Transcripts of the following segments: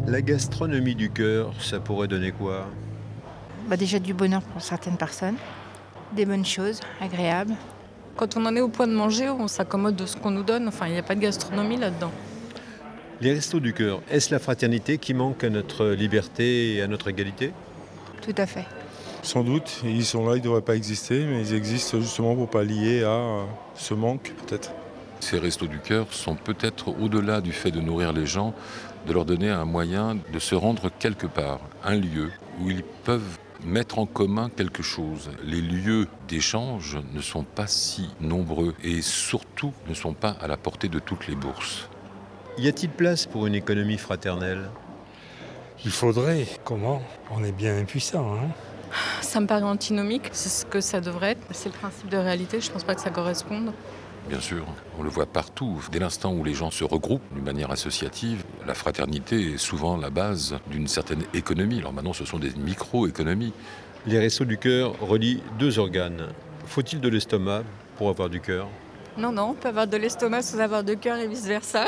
La gastronomie du cœur, ça pourrait donner quoi? Déjà du bonheur pour certaines personnes, des bonnes choses agréables. Quand on en est au point de manger, on s'accommode de ce qu'on nous donne. Enfin, il n'y a pas de gastronomie là-dedans. Les restos du cœur, est-ce la fraternité qui manque à notre liberté et à notre égalité? Tout à fait. Sans doute, ils sont là, ils ne devraient pas exister, mais ils existent justement pour pallier à ce manque peut-être. Ces restos du cœur sont peut-être au-delà du fait de nourrir les gens, de leur donner un moyen de se rendre quelque part, un lieu où ils peuvent mettre en commun quelque chose. Les lieux d'échange ne sont pas si nombreux et surtout ne sont pas à la portée de toutes les bourses. Y a-t-il place pour une économie fraternelle? Il faudrait. Comment? On est bien impuissant, hein? Ça me paraît antinomique, c'est ce que ça devrait être. C'est le principe de réalité, je ne pense pas que ça corresponde. Bien sûr, on le voit partout. Dès l'instant où les gens se regroupent d'une manière associative, la fraternité est souvent la base d'une certaine économie. Alors maintenant, ce sont des micro-économies. Les restos du cœur relient deux organes. Faut-il de l'estomac pour avoir du cœur? Non, on peut avoir de l'estomac sans avoir de cœur et vice-versa.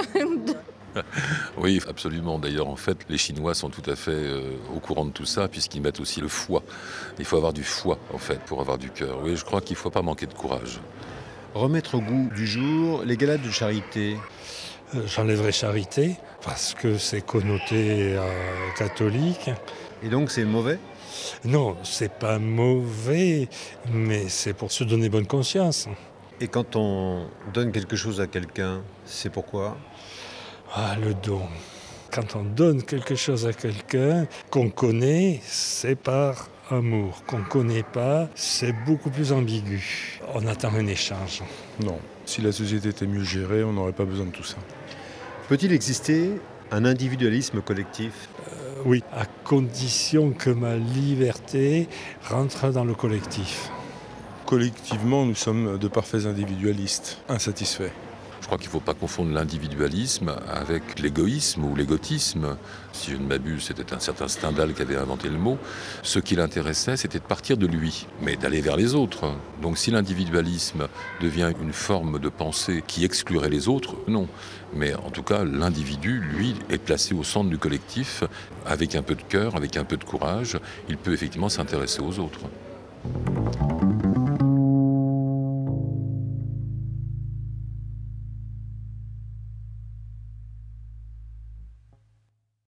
Oui, absolument. D'ailleurs, en fait, les Chinois sont tout à fait au courant de tout ça, puisqu'ils mettent aussi le foie. Il faut avoir du foie, en fait, pour avoir du cœur. Oui, je crois qu'il ne faut pas manquer de courage. Remettre au goût du jour les galas de charité. J'enlèverai charité, parce que c'est connoté catholique. Et donc c'est mauvais? Non, c'est pas mauvais, mais c'est pour se donner bonne conscience. Et quand on donne quelque chose à quelqu'un, c'est pourquoi? Ah, le don. Quand on donne quelque chose à quelqu'un qu'on connaît, c'est par amour. Qu'on ne connaît pas, c'est beaucoup plus ambigu. On attend un échange. Non, si la société était mieux gérée, on n'aurait pas besoin de tout ça. Peut-il exister un individualisme collectif? Oui, à condition que ma liberté rentre dans le collectif. Collectivement, nous sommes de parfaits individualistes, insatisfaits. Je crois qu'il ne faut pas confondre l'individualisme avec l'égoïsme ou l'égotisme. Si je ne m'abuse, c'était un certain Stendhal qui avait inventé le mot. Ce qui l'intéressait, c'était de partir de lui, mais d'aller vers les autres. Donc si l'individualisme devient une forme de pensée qui exclurait les autres, non. Mais en tout cas, l'individu, lui, est placé au centre du collectif. Avec un peu de cœur, avec un peu de courage, il peut effectivement s'intéresser aux autres.